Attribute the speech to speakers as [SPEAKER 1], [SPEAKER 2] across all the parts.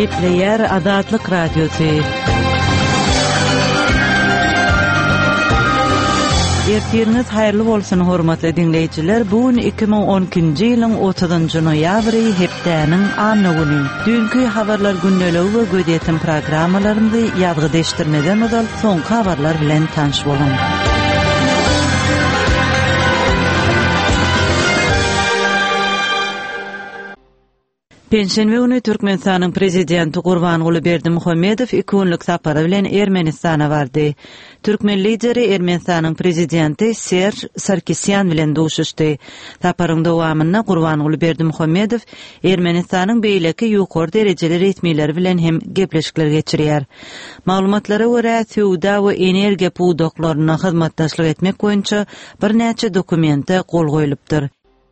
[SPEAKER 1] Gepleyer Azatlyk Radiosu. Ertiriniz hayırlı bolsun hormatly dinleýijiler. Bugün 2012-nji ýylyň 30-njy noýabry hepdäniň anny güni. Dünkü habarlar günneligi we gödetim programmalaryndy ýadgy deşdirmeden odal soňky habarlar bilen tanış bolun. Penşenbe günü Türkmenistanyň prezidenti Gurbanguly Berdimuhammedow 2 günlük sapary bilen Ermenistana bardy. Türkmen lideri Ermenistanyň prezidenti Serj Sarkisyan bilen duşuşdy. Saparyň dowamynda Gurbanguly Berdimuhammedow Ermenistanyň beýleki ýokary derejeli resmiýetleri bilen hem gepleşikler geçirýär. Maglumatlara görä suwda we energiýa puwdaklaryna hyzmatdaşlyk etmek boýunça bir näçe dokumente gol goýulypdyr.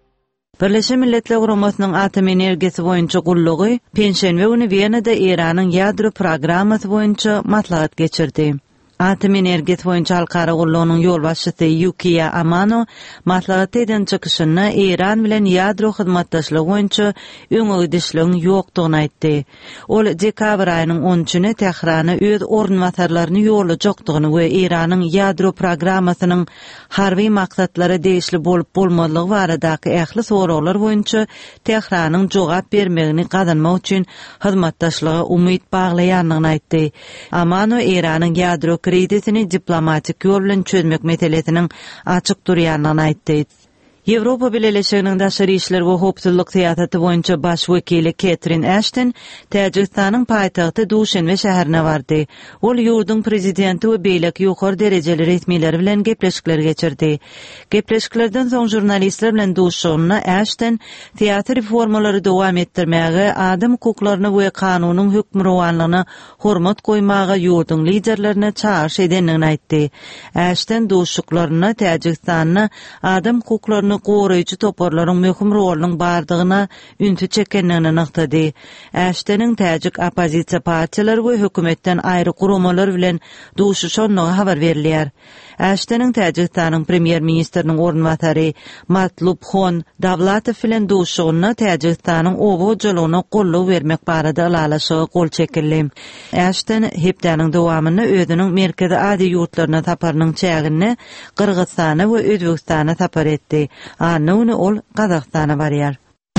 [SPEAKER 1] Birleşen Milletler Guramasynyň atom energiýasi boýunça gullugy penşenbe günü Wienada Iranyň ýadro programmasy boýunça maslahat geçirdi. Atom energiýasi boýunça halkara gullugynyň ýolbaşçysy Yukiya Amano maslahat eden çykyşyna Iran bilen ýadro hyzmatdaşlygy boýunça öňe gidişligiň ýokdugyny aýtdy. Ol dekabr aýynyň 13-nä Tehrana öz ornwatarlaryny ýolajakdygyny we Iranyň ýadro programmasynyň harby maksatlara değişli bolup bolmadygy baradaky ähli soralar boýunça Tehranyň jogap bermegini gazanmak üçin hyzmatdaşlyga umyt baglaýanlygyny aýtdy. Amano Iranyň ýadro kredisini diplomatik ýol bilen çözmek meselesiniň açyk durýanyny aýtdy. Ýewropa Birleşiginiň daşary işler we howpsuzlyk syýasaty boýunça baş wekili Catherine Ashton Täjikistanyň paýtagty Duşanbe şäherine bardy. Ol ýurdun prezidenti we beýleki ýokary derejeli resmiýetler bilen gepleşikler geçirdi. Gepleşiklerden soň jurnalistler bilen duşanyna Ashton teatr reformalary dowam etdirmäge, adam hukuklaryny we kanunyň hökmranlygyna hormat goýmaga ýurdun liderlerine çağrış edenligini aýtdy. Ashton duşuklaryna Täjikistanyň adam hukuklaryny goraýjy toparlaryň möhüm rolunyň bardygyna üntü çekenligini naktady. Ashton'yň täjik opozisiýa partiýalary we hökümetden aýry guramalar bilen duşuşanlygy habar berilýär. Ashton'yň Täjikistanyň premier ministriniň ornwatary Matlub Hon Davlatow bilen duşugyna Täjikistanyň owo golluk bermek barada alalaşygy gol çekildi. Ashton hepdäniň dowamyny özüniň merkezi ady ýurtlaryna taparynyň çägini Kyrgyzstana we Özbekistana tapar etdi. Anny ol Gazakstana barýar.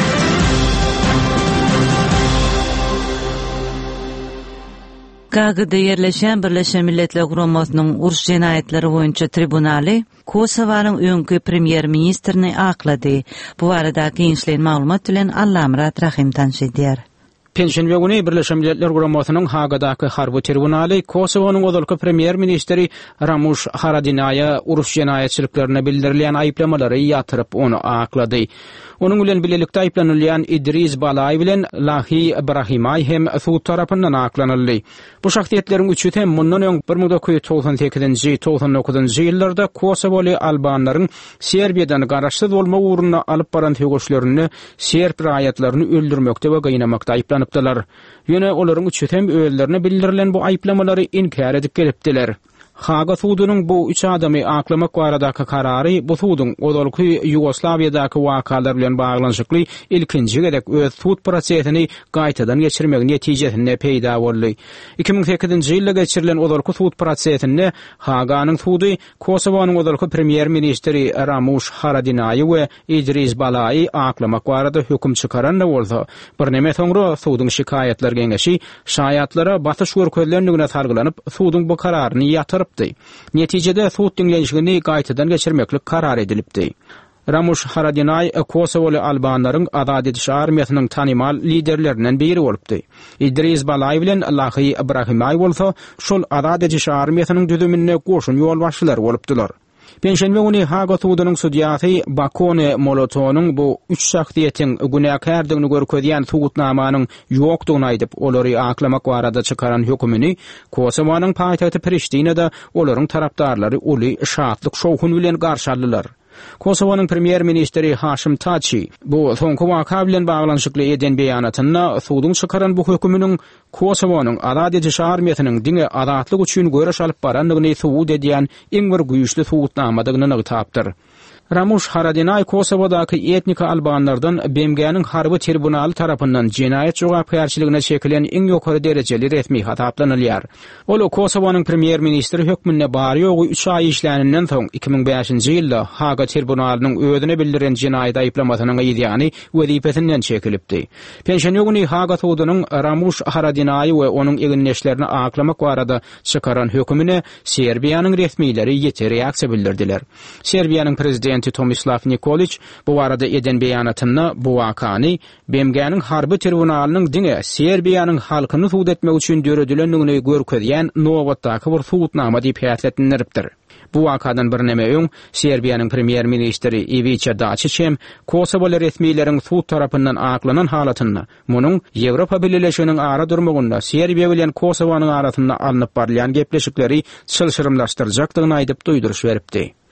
[SPEAKER 1] Gagada yerleşen Birleşen Milletler Guramasynyň uruş jenaýetleri boýunça tribunaly Kosowanyň öňkü premier ministrini aklady. Bu barada gençlerin maglumat bilen Allamrat Rahim tanış edýär.
[SPEAKER 2] Penşenbe günü Birleşen Milletler Guramasynyň Hagadaky harby tribunaly Kosowanyň özalky premier ministri Ramush Haradinaýa uruş jenaýetçiliklerine bildirilýän aýplamalary ýatyryp onu aklady. Onun bilen bilelikde aýplanylýan Idris Balaý bilen Lahi Ibrahimay hem suud tarapyndan aklanyldy. Bu şahsiýetleriň üçü hem mundan öň 1998-nji 99-njy ýyllarda Kosowaly albanlaryň Serbiýadan garaşsyz bolma uğruna alyp baran tögüşlerini Serb raýatlaryny öldürmekde we gynnamakda aýplanıpdylar. Ýöne olaryň üçü hem öýlerini bildirilen bu aýplamalary inkar edip gelipdiler. Haga suudunyň bu üç adamy aklamak baradaky karary bu suudun ozalky Ýugoslawiýadaky wakalar bilen baglanşykly ilkinji gerek öz suud prosesini gaýtadan geçirmek netijesinde peýda boldy. 2008-nji ýylda geçirilen ozalky suud prosesinde Haganyň suudy Kosowanyň ozalky premier ministri Ramush Haradinaýy we Idris Balaý aklamak barada höküm çykaran bolsa, bir näme soňra suudun şikaýetler geňeşi şaýatlara batyş görkezlendigine sargylanyp suudun bu kararyny ýatyryp netijede suud dinlenişini gaýtadan geçirmeklik karar edilipdi. Ramush Haradinaýy Kosowaly albanlaryň azad ediş armiýasynyň tanymal liderlerinden biri bolupdy. Idris Balaý bilen Lahi Ibrahimay bolsa şol azad ediş armiýasynyň düzümine goşun ýolbaşçylary bolupdylar. Penşenbe günü Haga suudunyň sudyasy Bakone Molotownyň bu üç şahsiýetiň günäkärdigini görkezýän suudnamanyň ýokdugyny aýdyp olary aklamak barada çykaran hökümini Kosowanyň paýtagty Priştinada olaryň tarapdarlary uly şatlyk şowhun bilen garşy aldylar. Kosowanyň premier ministri Haşim Taçi bu soňky waka bilen baglanşykly eden beýanatyna suudun çykaran bu höküminiň Kosowanyň azad ediş armiýasynyň diňe azatlyk üçin göreş alyp baranlygyny suud edýän iň bir güýçli suudnamadygyny tapdyr. Ramush Haradinay Kosova'daki etnika Albanlardan BMG'nin harby tribunaly tarapyndan jinayet jogapkärçiligine çekilen iň ýokary derejeli resmi hataplanylýar. Ol Kosovanyň premier ministri hökmüne bary ýogy 3 ay işläninden soň 2005-nji ýylda Haga tribunalynyň özüne bildiren jinayet aýplamasynyň ýa-ni wezipesinden çekilipdi. Pensioniýagyny Haga tudunyň Ramush Haradinay we onuň eginleşlerini aklamak barada çykaran hökmüne Serbiýanyň resmileri ýeti reaksiýa bildirdiler. Serbiýanyň prezidenti Tomislav Nikolic bu barada eden beýanatyny bu wakany BMG'nin harby tribunalynyň diňe Serbiýanyň halkyny suud etmek üçin döredilendigini görkezýän nowatdaky bir suudnama diýip häsletdiripdir. Bu wakadan bir näme öň Serbiýanyň premier ministri Ivica Dačić Kosovo resmiýetleriniň suud tarapyndan aklanan halatyny, munyň Ýewropa Birleşiginiň ara durmagyna Serbiýa bilen Kosowanyň arasynda alınıp barlayan gepleşikleri çylşyrymlaşdyrjakdygyny aýdyp duýduruş beripdi.